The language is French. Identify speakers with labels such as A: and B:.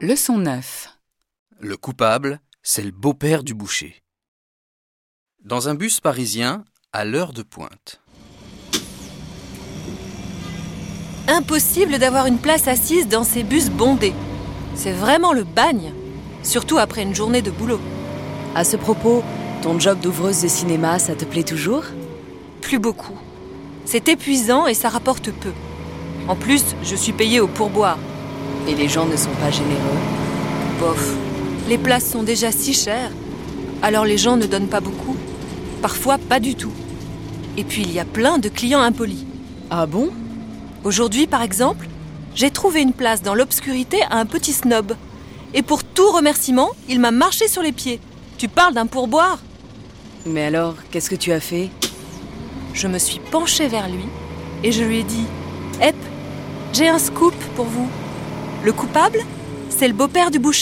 A: Leçon 9.
B: Le coupable, c'est le beau-père du boucher. Dans un bus parisien, à l'heure de pointe.
C: Impossible d'avoir une place assise dans ces bus bondés. C'est vraiment le bagne, surtout après une journée de boulot.
D: À ce propos, ton job d'ouvreuse de cinéma, ça te plaît toujours ?
C: Plus beaucoup. C'est épuisant et ça rapporte peu. En plus, je suis payée au pourboire.
D: Et les gens ne sont pas généreux ?
C: Bof, les places sont déjà si chères. Alors les gens ne donnent pas beaucoup. Parfois, pas du tout. Et puis, il y a plein de clients impolis.
D: Ah bon ?
C: Aujourd'hui, par exemple, j'ai trouvé une place dans l'obscurité à un petit snob. Et pour tout remerciement, il m'a marché sur les pieds. Tu parles d'un pourboire ?
D: Mais alors, qu'est-ce que tu as fait ?
C: Je me suis penchée vers lui et je lui ai dit « Hep, j'ai un scoop pour vous. Le coupable, c'est le beau-père du boucher. »